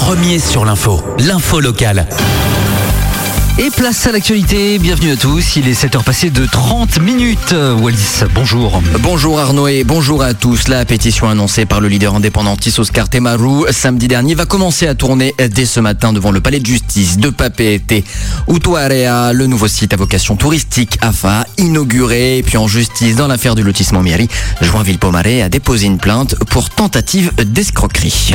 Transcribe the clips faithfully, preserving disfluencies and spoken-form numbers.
premier sur l'info, l'info locale. Et place à l'actualité, bienvenue à tous, il est sept heures passées de trente minutes. Wallis, bonjour. Bonjour Arnaud et bonjour à tous. La pétition annoncée par le leader indépendantiste Oscar Temaru samedi dernier va commencer à tourner dès ce matin devant le palais de justice de Papeete. Utuarea, le nouveau site à vocation touristique A F A, inauguré. Et puis en justice dans l'affaire du lotissement Mieri, Joinville-Pomaré a déposé une plainte pour tentative d'escroquerie.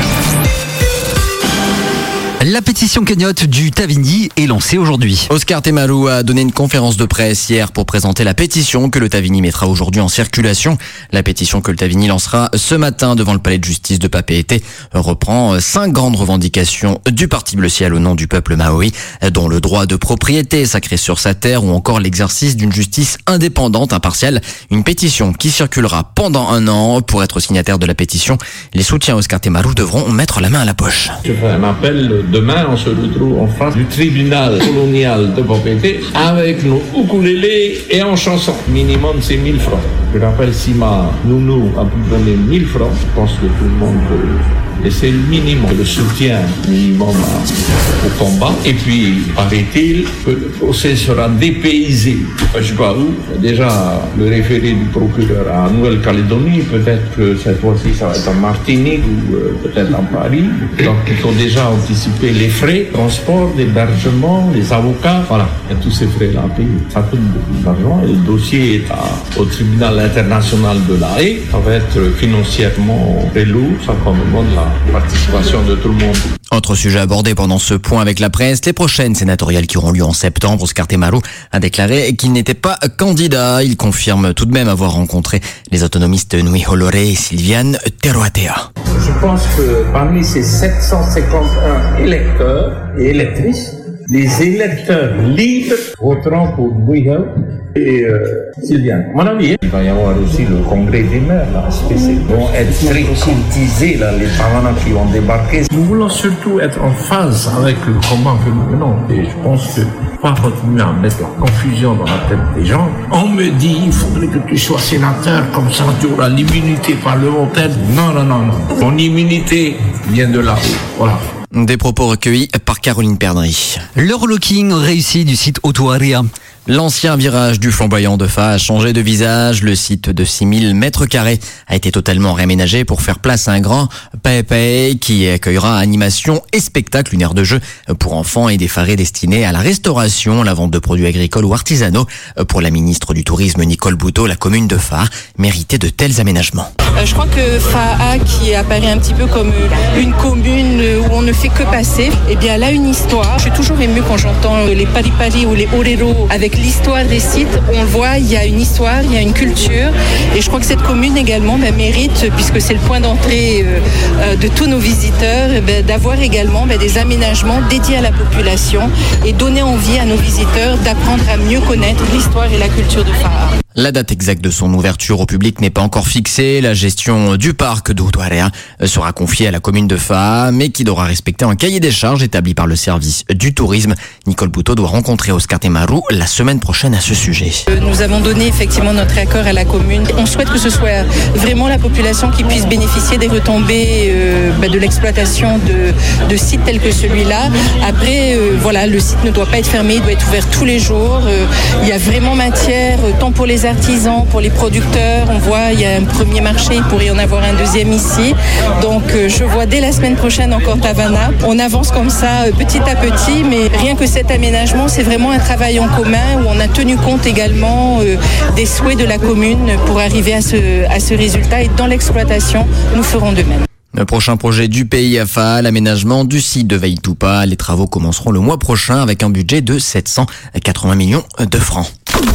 La pétition cagnotte du Tavini est lancée aujourd'hui. Oscar Temaru a donné une conférence de presse hier pour présenter la pétition que le Tavini mettra aujourd'hui en circulation. La pétition que le Tavini lancera ce matin devant le palais de justice de Papeete reprend cinq grandes revendications du Parti Bleu Ciel au nom du peuple maori, dont le droit de propriété sacré sur sa terre ou encore l'exercice d'une justice indépendante, impartiale. Une pétition qui circulera pendant un an. Pour être signataire de la pétition, les soutiens Oscar Temaru devront mettre la main à la poche. Je fais un appel. Demain, on se retrouve en face du tribunal colonial de Papeete avec nos ukulélés et en chanson. Minimum, c'est mille francs. Je rappelle, si ma nounou a pu donner mille francs, je pense que tout le monde peut laisser le minimum, le soutien minimum au combat. Et puis, paraît-il que le procès sera dépaysé. Je ne sais pas où. Déjà, le référé du procureur à Nouvelle-Calédonie, peut-être que cette fois-ci, ça va être en Martinique ou euh, peut-être en Paris. Donc, il faut déjà anticiper les frais, transport, l'hébergement, les avocats. Voilà, il y a tous ces frais-là à payer. Ça coûte beaucoup d'argent et le dossier est à, au tribunal international de La Haye. Ça va être financièrement très lourd. Ça demande la participation de tout le monde. Autre sujet abordé pendant ce point avec la presse, les prochaines sénatoriales qui auront lieu en septembre. Oscar Temaru a déclaré qu'il n'était pas candidat. Il confirme tout de même avoir rencontré les autonomistes Nui Holore et Sylviane Teroatea. Je pense que parmi ces sept cent cinquante et un électeurs et électrices, les électeurs libres voteront pour Nui Holore et euh, Sylviane. À mon avis, il va y avoir aussi le congrès des maires, là, spécial. Ils vont être très cultisés, là, les parlements qui vont débarquer. Nous voulons surtout être en phase avec le combat que nous menons. Et je pense que pas continuer à mettre la confusion dans la tête des gens. On me dit, il faudrait que tu sois sénateur, comme ça tu auras l'immunité parlementaire. Non, non, non, non. Mon immunité vient de là-haut. Voilà. Des propos recueillis par Caroline Perdry. Le relooking réussi du site Utuarea. L'ancien virage du flamboyant de F A a changé de visage. Le site de six mille mètres carrés a été totalement réaménagé pour faire place à un grand Paepae qui accueillera animation et spectacle, une aire de jeu pour enfants et des farés destinés à la restauration, la vente de produits agricoles ou artisanaux. Pour la ministre du Tourisme Nicole Bouteau, la commune de F A méritait de tels aménagements. Euh, je crois que F A qui apparaît un petit peu comme une commune où on ne fait que passer, eh bien elle a une histoire. Je suis toujours émue quand j'entends les paripari ou les orero avec l'histoire des sites. On le voit, il y a une histoire, il y a une culture et je crois que cette commune également bah, mérite, puisque c'est le point d'entrée euh, euh, de tous nos visiteurs, bah, d'avoir également bah, des aménagements dédiés à la population et donner envie à nos visiteurs d'apprendre à mieux connaître l'histoire et la culture de F A. La date exacte de son ouverture au public n'est pas encore fixée. La gestion du parc de Utuarea sera confiée à la commune de F A, mais qui devra respecter un cahier des charges établi par le service du tourisme. Nicole Bouteau doit rencontrer Oscar Temaru la semaine prochaine à ce sujet. Nous avons donné effectivement notre accord à la commune. On souhaite que ce soit vraiment la population qui puisse bénéficier des retombées euh, bah, de l'exploitation de, de sites tels que celui-là. Après, euh, voilà, le site ne doit pas être fermé, il doit être ouvert tous les jours. Euh, il y a vraiment matière, euh, tant pour les artisans, pour les producteurs. On voit, il y a un premier marché, il pourrait y en avoir un deuxième ici. Donc euh, je vois dès la semaine prochaine encore Tavana. On avance comme ça euh, petit à petit, mais rien que cet aménagement, c'est vraiment un travail en commun où on a tenu compte également euh, des souhaits de la commune pour arriver à ce, à ce résultat. Et dans l'exploitation, nous ferons de même. Le prochain projet du pays A F A, l'aménagement du site de Vaitupa. Les travaux commenceront le mois prochain avec un budget de sept cent quatre-vingts millions de francs.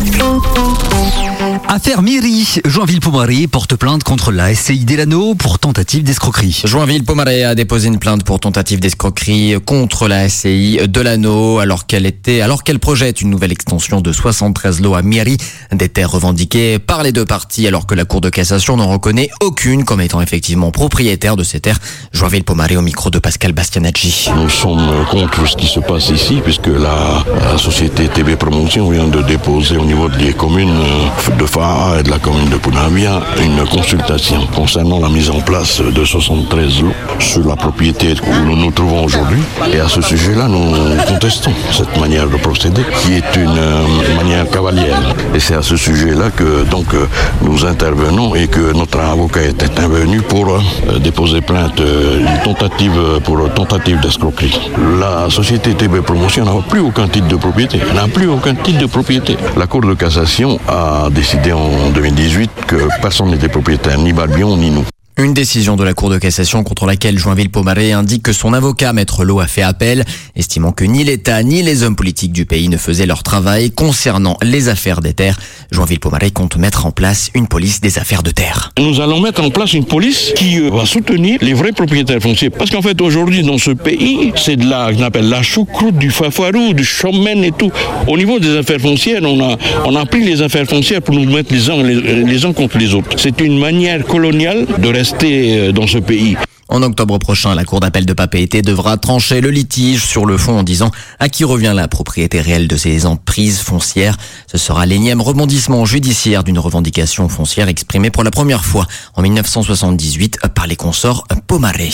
Affaire Mieri, Joinville-Pomaré porte plainte contre la S C I Delano pour tentative d'escroquerie. Joinville-Pomaré a déposé une plainte pour tentative d'escroquerie contre la S C I Delano alors qu'elle était, alors qu'elle projette une nouvelle extension de soixante-treize lots à Mieri, des terres revendiquées par les deux parties alors que la Cour de cassation n'en reconnaît aucune comme étant effectivement propriétaire de ces terres. Joinville-Pomaré au micro de Pascal Bastianacci. Nous sommes contre ce qui se passe ici puisque la, la société T B Promotion vient de déposer au niveau des communes de F A A A et de la commune de Punavia une consultation concernant la mise en place de soixante-treize lots sur la propriété où nous nous trouvons aujourd'hui. Et à ce sujet-là, nous contestons cette manière de procéder qui est une euh, manière cavalière. Et c'est à ce sujet-là que donc euh, nous intervenons et que notre avocat est intervenu pour euh, déposer plainte euh, une tentative pour tentative d'escroquerie. La société T B Promotion n'a plus aucun titre de propriété. Elle n'a plus aucun titre de propriété. La Cour de cassation a décidé en deux mille dix-huit que personne n'était propriétaire, ni Barbion ni nous. Une décision de la Cour de cassation contre laquelle Joinville-Pomaré indique que son avocat, Maître Lo, a fait appel, estimant que ni l'État ni les hommes politiques du pays ne faisaient leur travail concernant les affaires des terres. Joinville-Pomaré compte mettre en place une police des affaires de terre. Nous allons mettre en place une police qui euh, va soutenir les vrais propriétaires fonciers. Parce qu'en fait, aujourd'hui, dans ce pays, c'est de la, qu'on appelle la choucroute, du fafarou, du chomène et tout. Au niveau des affaires foncières, on a, on a pris les affaires foncières pour nous mettre les uns, les, les uns contre les autres. C'est une manière coloniale de rester dans ce pays. En octobre prochain, la Cour d'appel de Papeete devra trancher le litige sur le fond en disant à qui revient la propriété réelle de ces emprises foncières. Ce sera l'énième rebondissement judiciaire d'une revendication foncière exprimée pour la première fois en mille neuf cent soixante-dix-huit par les consorts Pomaré.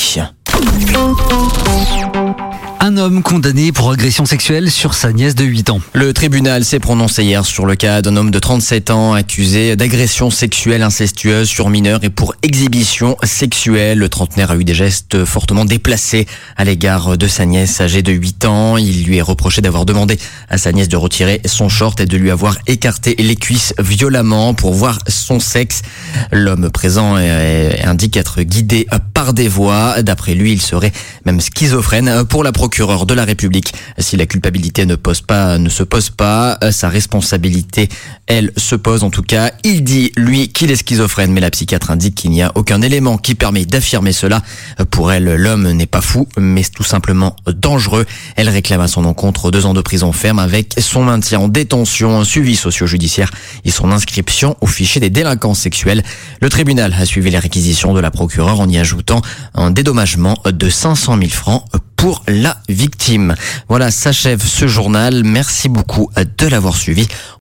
Un homme condamné pour agression sexuelle sur sa nièce de huit ans. Le tribunal s'est prononcé hier sur le cas d'un homme de trente-sept ans accusé d'agression sexuelle incestueuse sur mineur et pour exhibition sexuelle. Le trentenaire a eu des gestes fortement déplacés à l'égard de sa nièce âgée de huit ans. Il lui est reproché d'avoir demandé à sa nièce de retirer son short et de lui avoir écarté les cuisses violemment pour voir son sexe. L'homme présent indique être guidé par des voix. D'après lui, il serait même schizophrène. Pour la procureure de la République, si la culpabilité ne pose pas, ne se pose pas, sa responsabilité, elle, se pose en tout cas. Il dit, lui, qu'il est schizophrène, mais la psychiatre indique qu'il n'y a aucun élément qui permet d'affirmer cela. Pour elle, l'homme n'est pas fou, mais tout simplement dangereux. Elle réclame à son encontre deux ans de prison ferme avec son maintien en détention, un suivi socio-judiciaire et son inscription au fichier des délinquants sexuels. Le tribunal a suivi les réquisitions de la procureure en y ajoutant un dédommagement de cinq cent mille francs pour la victime. Voilà, s'achève ce journal. Merci beaucoup de l'avoir suivi.